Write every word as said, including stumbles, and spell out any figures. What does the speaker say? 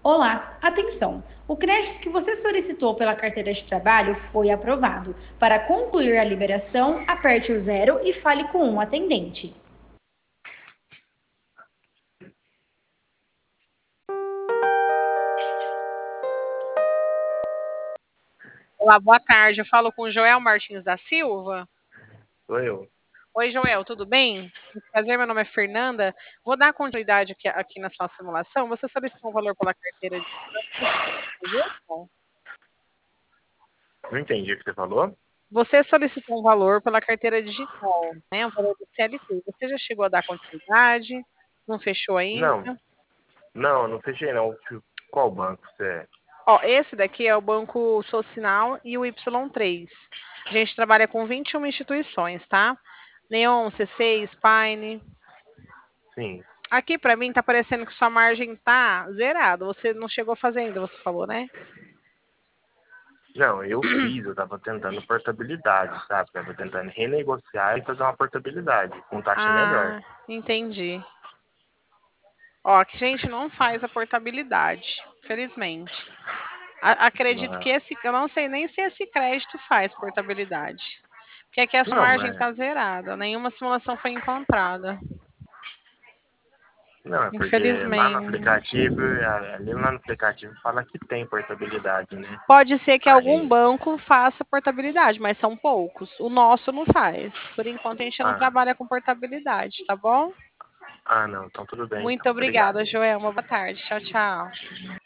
Olá, atenção! O crédito que você solicitou pela carteira de trabalho foi aprovado. Para concluir a liberação, aperte o zero e fale com um atendente. Olá, boa tarde. Eu falo com o Joel Martins da Silva. Sou eu. Oi, Joel, tudo bem? Prazer, meu nome é Fernanda. Vou dar continuidade aqui, aqui na sua simulação. Você solicitou um valor pela carteira de Bom, Não entendi o que você falou. Você solicitou um valor pela carteira digital, né? Um valor do C L T. Você já chegou a dar continuidade? Não fechou ainda? Não, não, não fechei não. Qual banco você é? Ó, esse daqui é o Banco Social e o Y três. A gente trabalha com vinte e uma instituições, tá? Neon, C seis, Spine. Sim. Aqui pra mim tá parecendo que sua margem tá zerada. Você não chegou a fazer ainda, você falou, né? Não, eu fiz, eu tava tentando portabilidade, sabe? Tava tentando renegociar e fazer uma portabilidade com taxa melhor. Ah, entendi. Ó, que a gente não faz a portabilidade, felizmente. A- acredito que Mas- esse, eu não sei nem se esse crédito faz portabilidade. Porque aqui a sua Não, margem mas tá zerada, nenhuma simulação foi encontrada. não, é porque lá no Infelizmente. aplicativo, ali lá no aplicativo fala que tem portabilidade, né? Pode ser que algum Aí, banco faça portabilidade, mas são poucos. O nosso não faz. Por enquanto a gente não ah, trabalha com portabilidade, tá bom? ah, não, então tudo bem, Muito então. Obrigado obrigada, aí. Joelma. Boa tarde. Tchau, tchau.